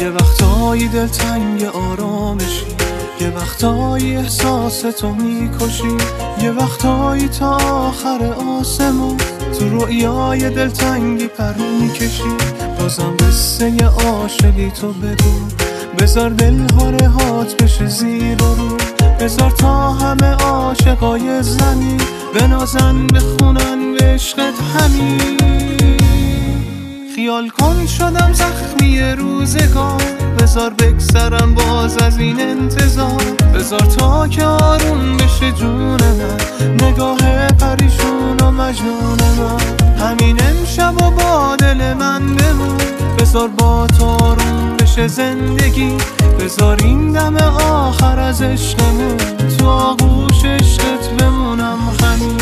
یه وقتایی دلتنگ آرامشی، یه وقتایی احساس تو میکشی، یه وقتایی تا آخر آسمون تو رویای دلتنگی پر میکشی. بازم قصه عاشقی تو بگو، بذار دلها رهات بشه زیر و رو، بذار تا همه عاشقای زمین بنازن بخونن به عشقت همین. خیال کن شدم زخمی روزگار، بذار بگذرم باز از این انتظار، بذار تا که آروم بشه جون من، نگاه پریشون و مجنون من. همین امشب و با دل من بمون، بذار با تو آروم بشه زندگی، بذار این دم آخر از عشقمون تو آغوش عشقت بمونم همین.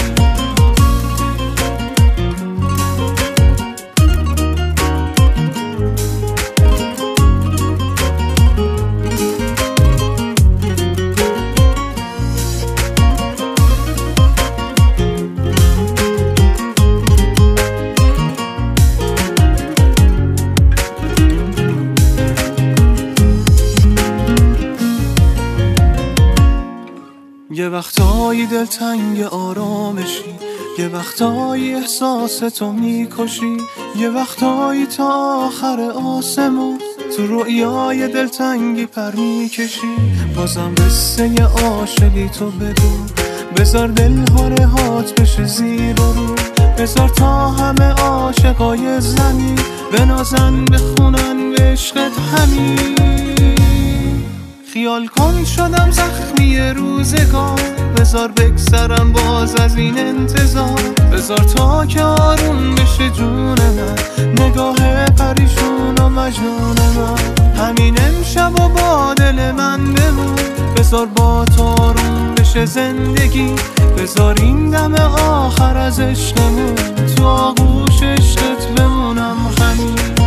یه وقتایی دلتنگ آرامشی، یه وقتایی احساس تو میکشی، یه وقتایی تا آخر آسمون تو رویای دلتنگی پر میکشی. بازم قصه عاشقی تو بگو، بذار دلها رهات بشه زیر و رو، بذار تا همه عاشقای زمین بنازن بخونن به عشقت همین. خیال کن شدم زخمی روزگار، بذار بگذرم باز از این انتظار، بذار تا که آروم بشه جون من، نگاه پریشون و مجنون من. همین امشب و با دل من بمون، بذار با تو آروم بشه زندگی، بذار این دم آخر از عشقمون تو آغوش عشقت بمونم همین.